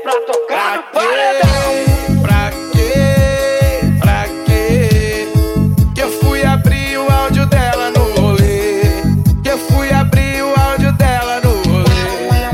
pra tocar no paredão. Pra quê? Que eu fui abrir o áudio dela no rolê. Que eu fui abrir o áudio dela no rolê.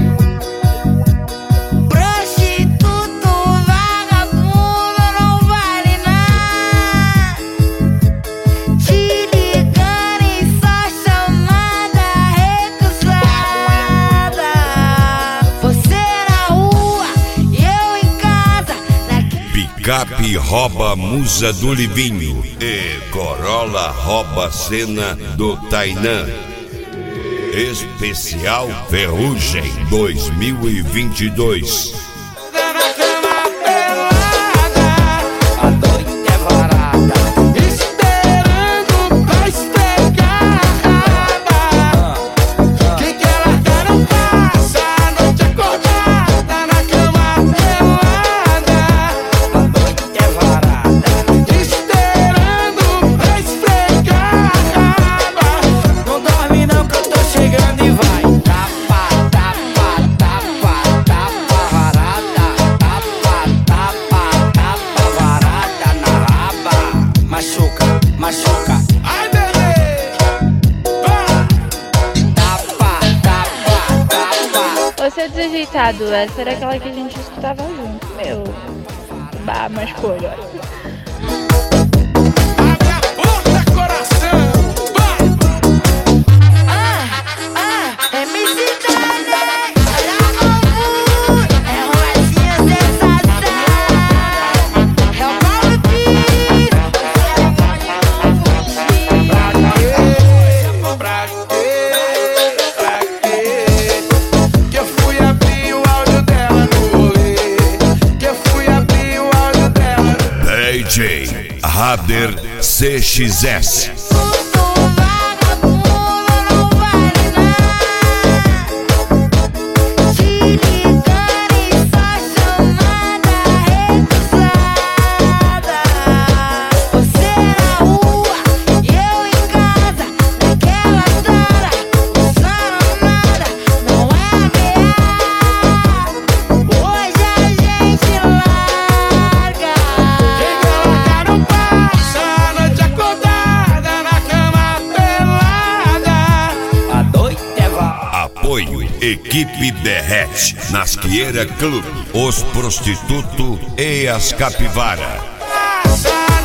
Prostituto, vagabundo, não vale nada. Te ligando e só chamada recusada. Você na rua e eu em casa. Picape rouba musa do Livinho e Corolla rouba cena do Tainã. Especial Ferrugem 2022. A noite é varada, Esperando pra esfregar a raba. Quem quer largar não passa a noite acordada na cama pelada. a noite é varada. Esperando pra esfregar a raba. Não dorme não que eu tô chegando e vai. Tapa, tapa, tapa, tapa varada. Tapa, tapa, tapa varada na raba. Machuca, machuca. Ai, bebê! Tapa, tapa, tapa. Você é desajeitado, essa era aquela que a gente escutava junto. Meu, bah, mas escolha. Abre a porta, coração! É Missidade, olha a loucura. É Rosinha sensação. É o Paulo Pires. Pra quê? Que eu fui abrir o áudio dela no rolê. Que eu fui abrir o áudio dela. DJ Rader CXS. Apoio Equipe Derrete, Nasqueira Clube, Os Prostitutos e as Capivara. Passa